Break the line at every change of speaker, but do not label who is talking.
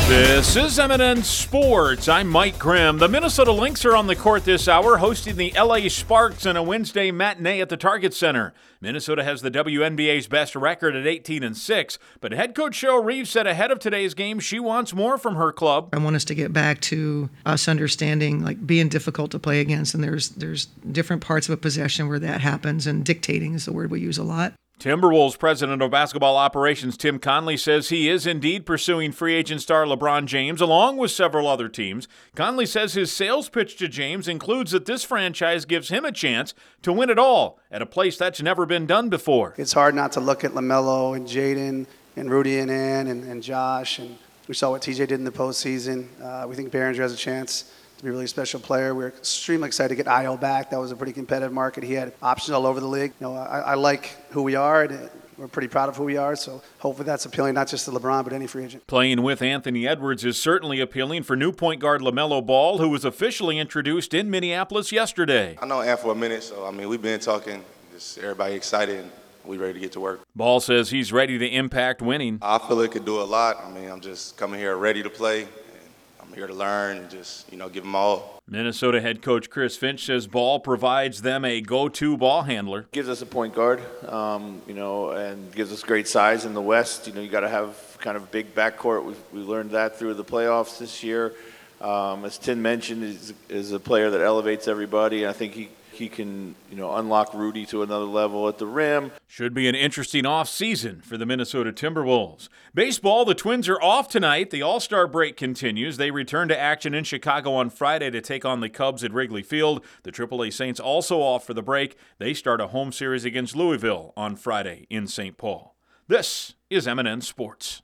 This is M&N Sports. I'm Mike Grimm. The Minnesota Lynx are on the court this hour, hosting the LA Sparks in a Wednesday matinee at the Target Center. Minnesota has the WNBA's best record at 18-6, but head coach Cheryl Reeves said ahead of today's game she wants more from her club.
I want us to get back to us understanding, like, being difficult to play against, and there's different parts of a possession where that happens, and dictating is the word we use a lot.
Timberwolves president of basketball operations Tim Conley says he is indeed pursuing free agent star LeBron James along with several other teams. Conley says his sales pitch to James includes that this franchise gives him a chance to win it all at a place that's never been done before.
It's hard not to look at LaMelo and Jaden and Rudy and Ann and Josh, and we saw what TJ did in the postseason. We think Behringer has a chance to be a really special player. We're extremely excited to get Ayo back. That was a pretty competitive market. He had options all over the league. I like who we are, and we're pretty proud of who we are, so hopefully that's appealing not just to LeBron, but any free agent.
Playing with Anthony Edwards is certainly appealing for new point guard LaMelo Ball, who was officially introduced in Minneapolis yesterday.
I know Ant for a minute, so we've been talking, just everybody excited, and we ready to get to work.
Ball says he's ready to impact winning.
I feel it could do a lot. I'm just coming here ready to play. I'm here to learn and just, give them all.
Minnesota head coach Chris Finch says Ball provides them a go-to ball handler.
Gives us a point guard, and gives us great size in the West. You got to have kind of big backcourt. We learned that through the playoffs this year. As Tim mentioned, is a player that elevates everybody. I think he can, unlock Rudy to another level at the rim.
Should be an interesting off-season for the Minnesota Timberwolves. Baseball, the Twins are off tonight. The All-Star break continues. They return to action in Chicago on Friday to take on the Cubs at Wrigley Field. The AAA Saints also off for the break. They start a home series against Louisville on Friday in St. Paul. This is M&N Sports.